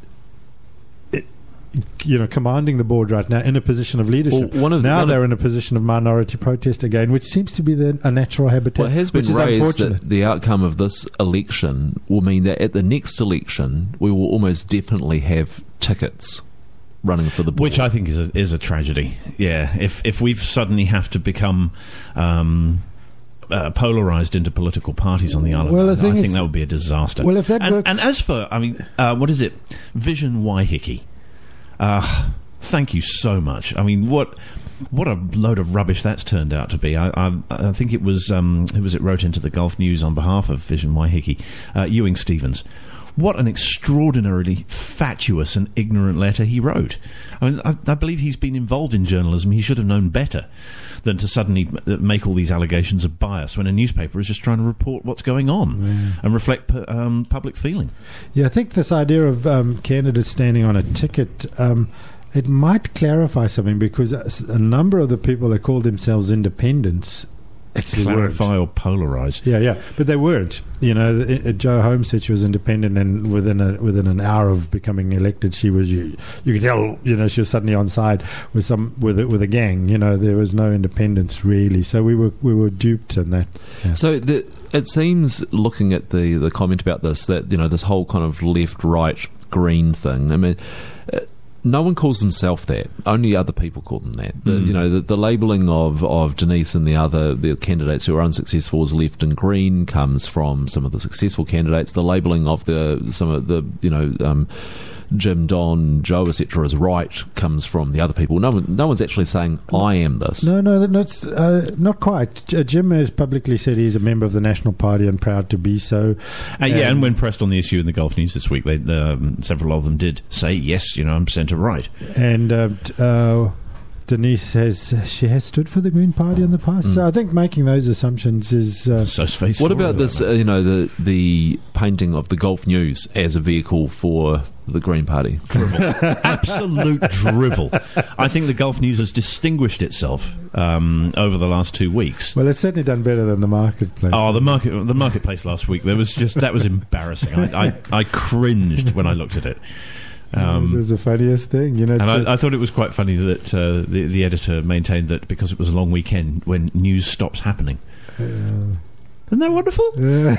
you know, commanding the board right now in a position of leadership. Well, one of the- now one of- they're in a position of minority protest again, which seems to be the, a natural habitat. Well, it has been which is raised unfortunate. that the outcome of this election will mean that at the next election we will almost definitely have tickets running for the board. Which I think is a, is a tragedy. Yeah, if if we've suddenly have to become um, uh, polarized into political parties on the island, Well, the I, thing I is- think that would be a disaster. Well, if that and, works- and as for, I mean, uh, what is it? Vision Waiheke. Uh, thank you so much. I mean, what what a load of rubbish that's turned out to be. I, I, I think it was um, who was it wrote into the Gulf News on behalf of Vision Waiheke, uh, Ewing Stevens. What an extraordinarily fatuous and ignorant letter he wrote. I mean, I, I believe he's been involved in journalism. He should have known better than to suddenly m- make all these allegations of bias when a newspaper is just trying to report what's going on and reflect pu- um, public feeling. Yeah, I think this idea of um, candidates standing on a ticket, um, it might clarify something because a, s- a number of the people that call themselves independents actually weren't. clarify or polarize. Yeah, yeah, but they weren't. You know, uh, Jo Homestead, she was independent, and within a, within an hour of becoming elected, she was you. You could tell, you know, she was suddenly on side with some with a, with a gang. You know, there was no independence really, so we were we were duped in that. Yeah. So the, it seems, looking at the the comment about this, that you know this whole kind of left, right, green thing. I mean. Uh, No one calls themselves that. Only other people call them that. The, Mm. You know, the, the labelling of, of Denise and the other the candidates who are unsuccessful as left and green comes from some of the successful candidates. The labelling of the some of the you know um, Jim, Don, Joe, et cetera as right comes from the other people. No one, no one's actually saying I am this. No, no, that's uh, not quite. J- Jim has publicly said he's a member of the National Party and proud to be so. Uh, yeah, and when pressed on the issue in the Gulf News this week, they, um, several of them did say, yes, you know, I'm centre right. And uh, uh, Denise has she has stood for the Green Party in the past. Mm. So I think making those assumptions is. Uh, So face What forward about with this? that, Uh, mate. you know, the the painting of the Gulf News as a vehicle for the Green Party. Absolute drivel. I think the Gulf News has distinguished itself um, over the last two weeks. well, it's certainly done better than the Marketplace. Oh, the market, the marketplace last week. There was just that was embarrassing. I, I, I cringed when I looked at it. it Um, was the funniest thing, you know. and to- I, I thought it was quite funny that uh, the, the editor maintained that because it was a long weekend, when news stops happening. Isn't that wonderful? no,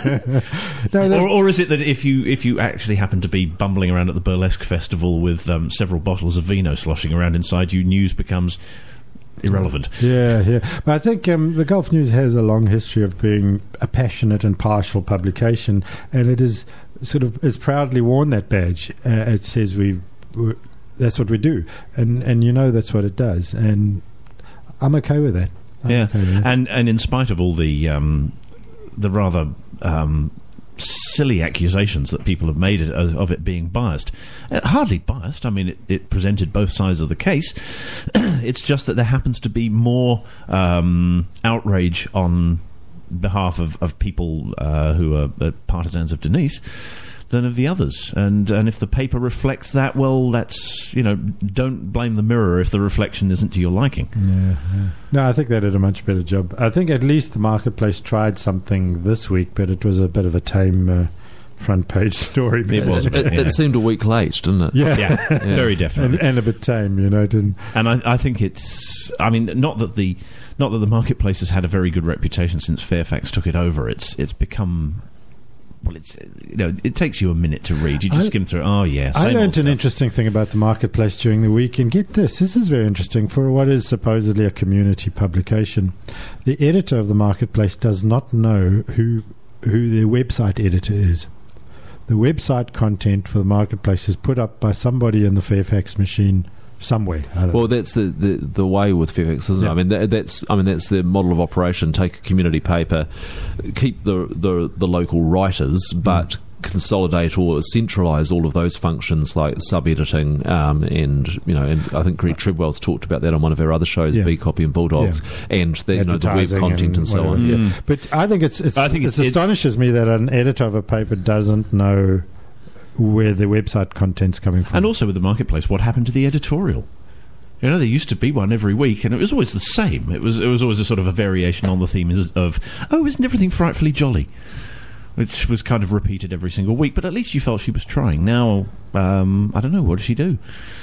that- Or, or is it that if you if you actually happen to be bumbling around at the burlesque festival with um, several bottles of vino sloshing around inside you, news becomes irrelevant? Yeah, yeah. But I think um, the Gulf News has a long history of being a passionate and partial publication, and it is sort of is proudly worn that badge. Uh, it says we, we, that's what we do, and and you know that's what it does, and I'm okay with that. I'm Yeah, okay with that. and and in spite of all the um, the rather um, silly accusations that people have made it, of, of it being biased, uh, hardly biased. I mean, it, it presented both sides of the case. It's just that there happens to be more um, outrage on behalf of, of people uh, who are uh, partisans of Denise than of the others, and and if the paper reflects that, well, that's, you know, don't blame the mirror if the reflection isn't to your liking. Yeah, yeah. No, I think they did a much better job. I think at least the Marketplace tried something this week, but it was a bit of a tame uh, front page story. It was a bit, It, yeah. it seemed a week late, didn't it? Yeah. Yeah, very definitely. and, and a bit tame, you know. It didn't, And I, I think it's. I mean, not that the not that the Marketplace has had a very good reputation since Fairfax took it over. It's it's become. Well, it's you know it takes you a minute to read. You just I- skim through. Oh yeah, I same learned old an stuff. interesting thing about the Marketplace during the week, and get this, this is very interesting for what is supposedly a community publication. The editor of the Marketplace does not know who who their website editor is. The website content for the Marketplace is put up by somebody in the Fairfax machine somewhere. I don't Well, that's the, the, the way with Fairfax, isn't it? Yeah. I mean, that, that's I mean that's the model of operation. Take a community paper, keep the the, the local writers, but consolidate or centralise all of those functions like sub-editing, um, and you know, and I think Greg Treadwell's talked about that on one of our other shows, Yeah. B Copy and Bulldogs, and the, you know, the web Advertising content and, so whatever. on. Yeah. Mm. But I think it's, it's I think it it's- it- astonishes me that an editor of a paper doesn't know where the website content's coming from. And also with the Marketplace, what happened to the editorial? You know, there used to be one every week, and it was always the same. It was it was always a sort of a variation on the theme is- of, oh, isn't everything frightfully jolly? Which was kind of repeated every single week, but at least you felt she was trying. Now, um, I don't know, what does she do?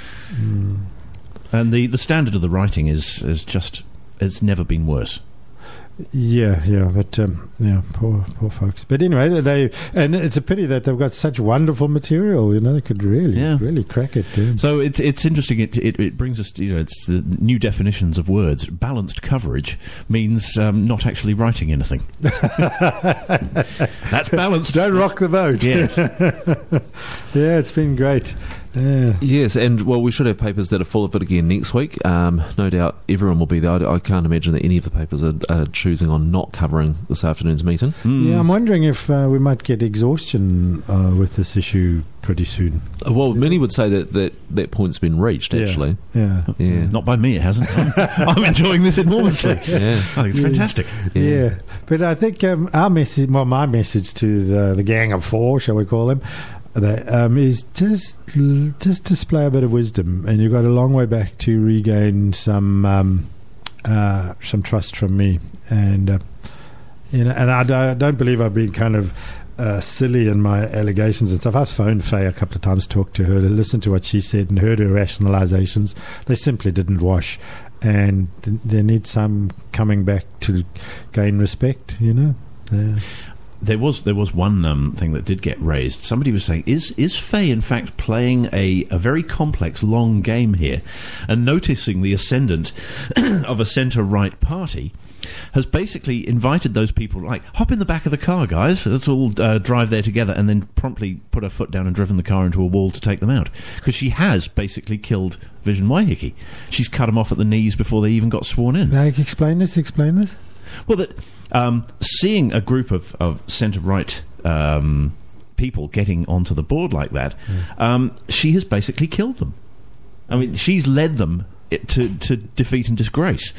Mm. And the, the standard of the writing is, is just, it's never been worse. Yeah, yeah, but um, yeah, poor, poor folks. But anyway, they and it's a pity that they've got such wonderful material. You know, they could really, Yeah. really crack it. Yeah. So it's it's interesting. It, it it brings us, to, you know, it's the new definitions of words. Balanced coverage means um, not actually writing anything. That's balanced. Don't rock the boat. Yes. Yeah, it's been great. Yeah. Yes, and well, we should have papers that are full of it again next week. Um, no doubt everyone will be there. I, I can't imagine that any of the papers are, are choosing on not covering this afternoon's meeting. Mm. Yeah, I'm wondering if uh, we might get exhaustion uh, with this issue pretty soon. Uh, Well, many would say that that, that point's been reached, Yeah. actually. Yeah. Yeah. Not by me, it hasn't. I'm, I'm enjoying this enormously. Yeah. I think it's fantastic. Yeah. But I think um, our message, well, my message to the, the gang of four, shall we call them, that, um, is just just display a bit of wisdom, and you've got a long way back to regain some um, uh, some trust from me. and uh, you know, and I don't, don't believe I've been kind of uh, silly in my allegations and stuff. I've phoned Faye a couple of times, talked to her, to listen to what she said, and heard her rationalizations. They simply didn't wash, and th- there needs some coming back to gain respect. You know. Yeah. There was there was one um, thing that did get raised. Somebody was saying, is is Faye in fact playing a, a very complex long game here, and noticing the ascendant of a centre-right party has basically invited those people, like, hop in the back of the car, guys, let's all uh, drive there together, and then promptly put her foot down and driven the car into a wall to take them out. Because she has basically killed Vision Waiheke. She's cut them off at the knees before they even got sworn in. Now, explain this, explain this. Well, that um, seeing a group of, of centre-right um, people getting onto the board like that, mm. um, she has basically killed them. I mean, she's led them to to defeat and disgrace.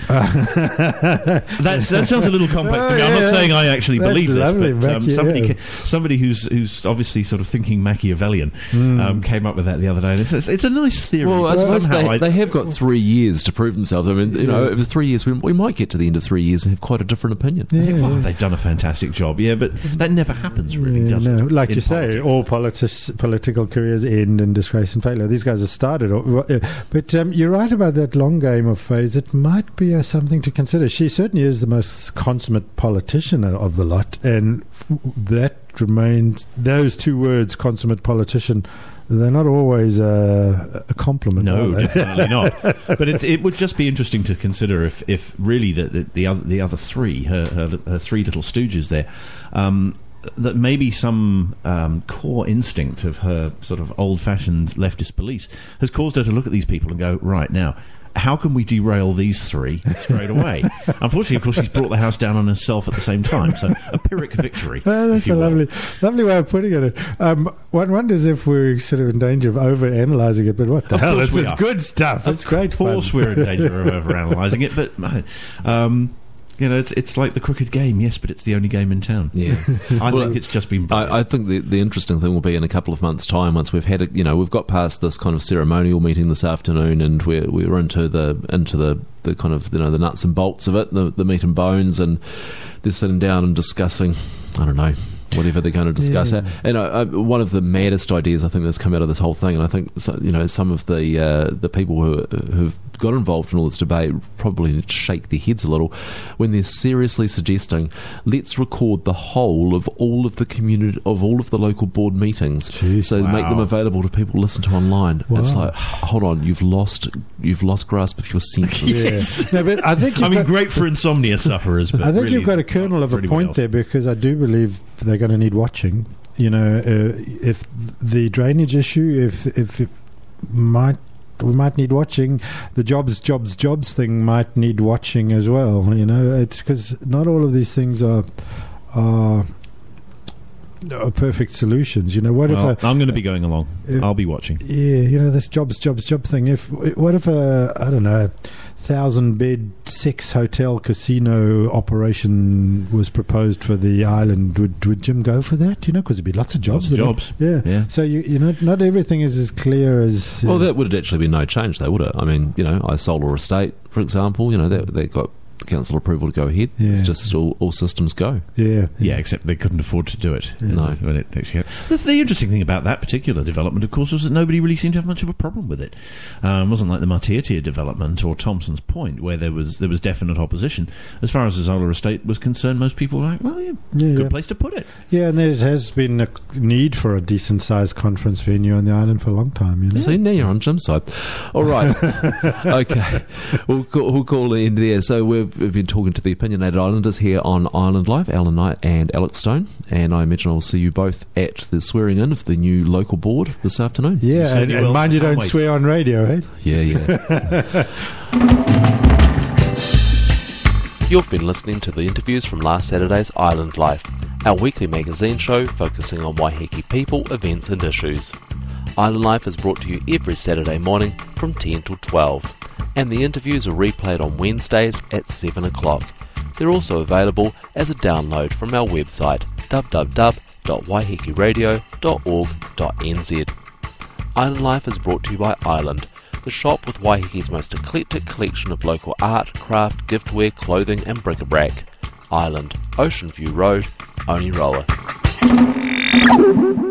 That's, that sounds a little complex to me. I'm not yeah. saying I actually That's believe lovely, this, but um, Macchi- somebody yeah. ca- somebody who's who's obviously sort of thinking Machiavellian Mm. um, came up with that the other day. And it's, it's a nice theory. Well, I but suppose somehow they, I- they have got three years to prove themselves. I mean, you know, over three years, we, we might get to the end of three years and have quite a different opinion. Yeah, think, oh, yeah. they've done a fantastic job. Yeah, but that never happens, really, Yeah, does no. it? Like in you say, politics? all politi- political careers end in disgrace and failure. These guys have started. uh, But um, you're right about that long game of phase. It might be uh, something to consider. She certainly is the most consummate politician of the lot, and f- that remains, those two words, consummate politician, they're not always uh, a compliment. No, are they? definitely not. But it, it would just be interesting to consider if, if really the, the, the other the other three, her, her, her three little stooges there, um, that maybe some um, core instinct of her sort of old-fashioned leftist beliefs has caused her to look at these people and go, right, now, how can we derail these three straight away? Unfortunately, of course, she's brought the house down on herself at the same time, so a Pyrrhic victory. Oh, that's if you a will. lovely, lovely way of putting it. Um, one wonders if we're sort of in danger of over-analysing it, but what the Of hell? course It's, we it's are. good stuff. It's great Of course fun. we're in danger of overanalyzing it, but um, you know, it's it's like the crooked game, yes, but it's the only game in town. Yeah. I Well, think it's just been brilliant. I, I think the, the interesting thing will be in a couple of months' time, once we've had, a, you know, we've got past this kind of ceremonial meeting this afternoon, and we're we're into the into the, the kind of, you know, the nuts and bolts of it, the, the meat and bones, and they're sitting down and discussing, I don't know, whatever they're going to discuss. Yeah. And uh, uh, one of the maddest ideas I think that's come out of this whole thing, and I think so, you know, some of the uh, the people who who've got involved in all this debate probably need to shake their heads a little when they're seriously suggesting, let's record the whole of all of the community of all of the local board meetings, Jeez, so wow. make them available to people to listen to online. Wow. It's like, hold on, you've lost you've lost grasp of your senses. Yes. No, but I think I you've mean, got, great for insomnia sufferers, but I think really you've got a kernel of not a for point anyone else. there, because I do believe they're going to need watching. You know, uh, if the drainage issue, if if it might. We might need watching. The jobs, jobs, jobs thing might need watching as well. You know, it's because not all of these things are are, are perfect solutions. You know, what Well, if a, I'm going to be going along. if- I'll be watching. yeah, you know, this jobs, jobs, job thing. If what if a I don't know, thousand bed six hotel casino operation was proposed for the island? Would would Jim go for that? You know, because there'd be lots of jobs. Lots of wouldn't it? jobs. Yeah. Yeah. So you you know, not everything is as clear as. Well, uh, that would actually be no change, though, would it? I mean, you know, Isola Estate, for example, you know, they they got council approval to go ahead. Yeah. It's just all, all systems go. yeah. Yeah, except they couldn't afford to do it. No. When it actually the, the interesting thing about that particular development, of course, was that nobody really seemed to have much of a problem with it. Um, it wasn't like the Matiatia development or Thompson's Point, where there was there was definite opposition. As far as the Zola Estate was concerned, most people were like, well, yeah, Yeah, good yeah. place to put it. Yeah, and there has been a need for a decent sized conference venue on the island for a long time, you know. See, now you're on Jim's side. All right. Okay. We'll call, we'll call it in there. So we've, we've been talking to the Opinionated Islanders here on Island Live, Alan Knight and Alex Stone, and I imagine I'll see you both at the swearing in of the new local board this afternoon. Yeah, and, certainly and will. mind you Can't don't wait. swear on radio, eh? Yeah, yeah. You've been listening to the interviews from last Saturday's Island Life, our weekly magazine show focusing on Waiheke people, events and issues. Island Life is brought to you every Saturday morning from ten till twelve, and the interviews are replayed on Wednesdays at seven o'clock. They're also available as a download from our website w w w dot waiheke radio dot org dot n z. Island Life is brought to you by Island, the shop with Waiheke's most eclectic collection of local art, craft, giftware, clothing and bric-a-brac. Island, Ocean View Road, Oneroa.